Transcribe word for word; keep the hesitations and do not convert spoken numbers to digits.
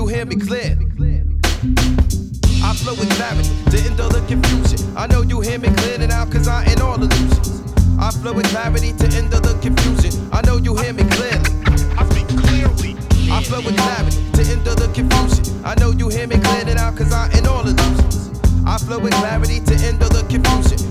you hear me clear. I flow with clarity to end all the confusion. I know you hear me clearly now, cause I ain't all illusions. I flow with clarity to end all the confusion. I know you hear me clearly. I speak clearly. I flow with clarity to end all the confusion. I know you hear me clearly now, cause I ain't all illusions. I flow with clarity to end all the confusion.